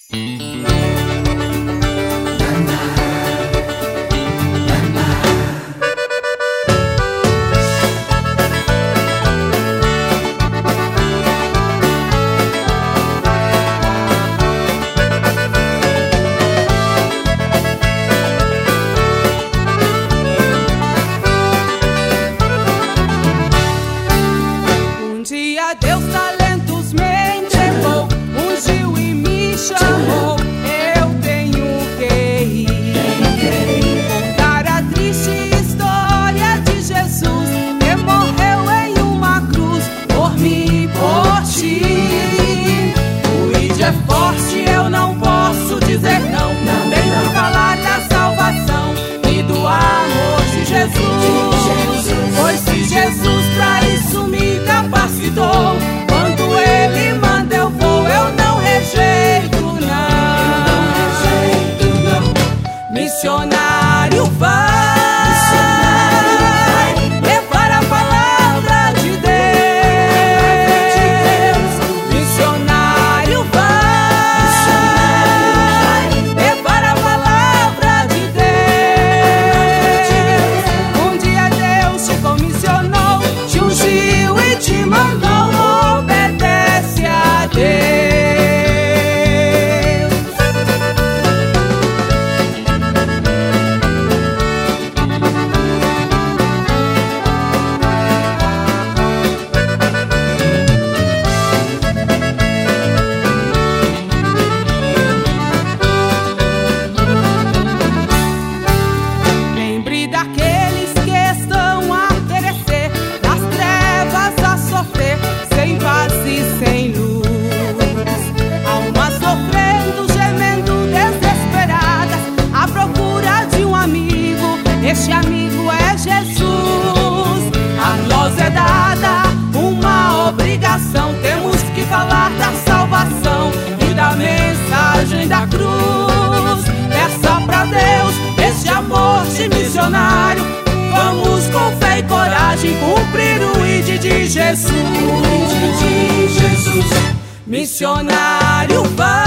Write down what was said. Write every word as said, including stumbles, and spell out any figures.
Deus talentos me entregou, ungiu e me chamou. Eu tenho que ir contar a triste história de Jesus, que morreu em uma cruz por mim e por ti. O ide é forte, eu não posso dizer não. Tenho que falar da salvação e do amor de Jesus. Pois se Jesus pra isso me capacitou, quando Ele manda eu vou, eu não rejeito não. Missionário vai levar a palavra de Deus. Missionário vai levar a palavra de Deus. Um dia Deus te comissionou, te ungiu e te mandou, obedece a Deus. Lembre daqueles que estão a perecer, nas trevas a sofrer, sem paz e sem luz. Almas sofrendo, gemendo, desesperadas, à procura de um amigo. Este amigo é Jesus. A nós é dada uma obrigação, temos que falar da salvação e da mensagem da cruz. Peça pra Deus este amor de missionário. Vamos com fé e coragem cumprir o ide de Jesus. O ide de Jesus. Missionário vai